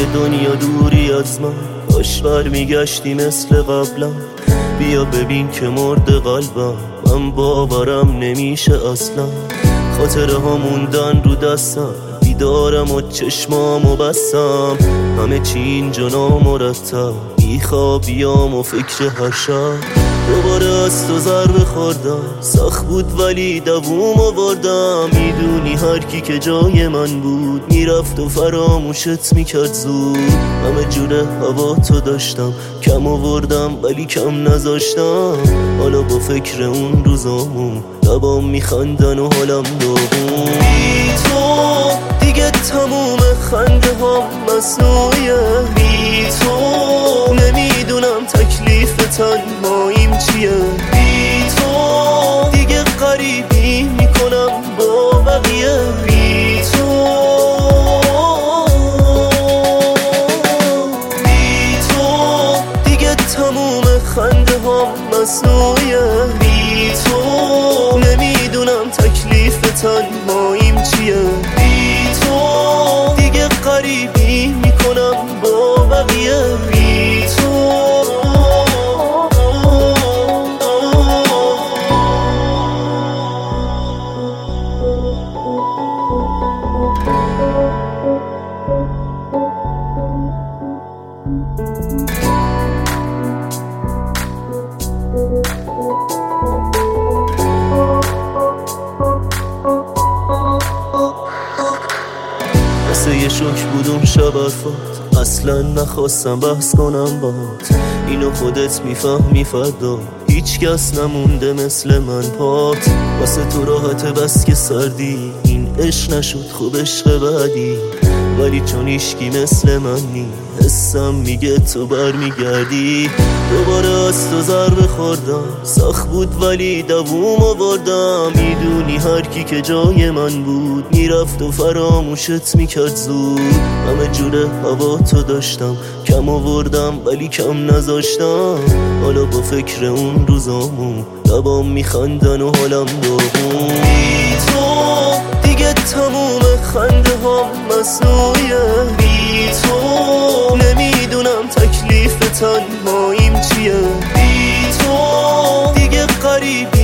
دنیا دوری از من، کاش برمیگشتی مثل قبلا. بیا ببین که مرد قلبم، من باورم نمیشه اصلا. خاطره ها موندن رو دستم، بیدارم و چشمامو بستم. همه چی اینجا نامرتب، بیخوابیام و فکر هر شب. دوباره از تو ضربه خوردم، سخت بود ولی دووم آوردم. میدونی هر کی که جای من بود میرفت و فراموشت میکرد زود. همه جوره هوا تو داشتم، کم آوردم ولی کم نذاشتم. حالا با فکر اون روزامون لبام میخندن و حالم داغون. بی تو دیگه تموم خنده ها مصنوعیه. بی تو نمیدونم تکلیف تنهاییم چیه. بی تو دیگه غریبی میکنم با بقیه. بی تو دیگه تموم خنده ها مصنوعیه. بی تو نمیدونم تکلیف تنهاییم چیه. بی تو دیگه غریبی میکنم با بقیه. بی تو یه شوک بود اون شب حرفات، اصلا نخواستم بحث کنم باهات. اینو خودت میفهمی فردا، هیچ کس نمونده مثل من پات. واسه تو راحته بس که سردی، این عشق نشد خوب عشق بعدی. ولی چون ایشکی مثل من نی، حسم میگه تو برمیگردی. دوباره از تو ضربه خوردم، سخت بود ولی دووم آوردم. میدونی هر کی که جای من بود میرفت و فراموشت میکرد زود. همه جوره هوا تو داشتم، کم آوردم ولی کم نذاشتم. حالا با فکر اون روزامون لبام میخندن و حالم داغون. بی تو دیگه تموم خنده ها مصنوعیه. بی تو نمیدونم تکلیف تنهاییم چیه. بی تو دیگه غریبی